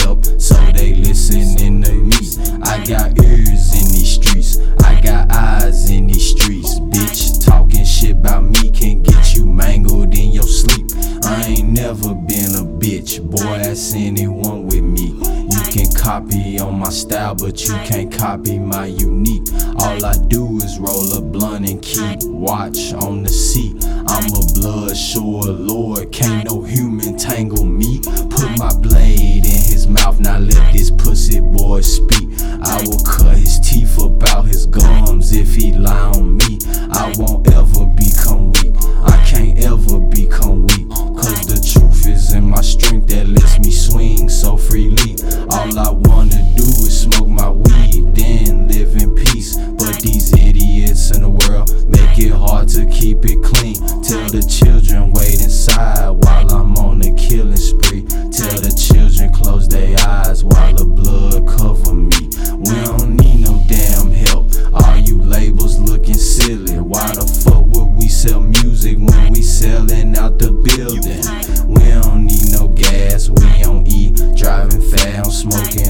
help, so they listening to me. I got ears in these streets, I got eyes in these streets. Bitch, talking shit about me can get you mangled in your sleep. I ain't never been a bitch, boy, ask anyone with me. You can copy on my style, but you can't copy my unique. All I do is roll a blunt and keep watch on the seat. I'm a blood sure lord, can't no human tangle me. Put my blade in his mouth, now let this pussy boy speak. I will cut his teeth about his gums if he lie on me. I won't ever become weak, I can't ever become weak, cause the truth is in my strength that lets me swing so freely. All I wanna do is smoke my weed, then live in peace. But these idiots in the world make it hard to keep it clean. Tell the children wait inside while I'm on a killing spree. Tell the children close their eyes while the blood cover me. We don't need no damn help, all you labels looking silly. Why the fuck would we sell music when we selling out the building? We don't need no gas, we don't eat, driving fast, I'm smoking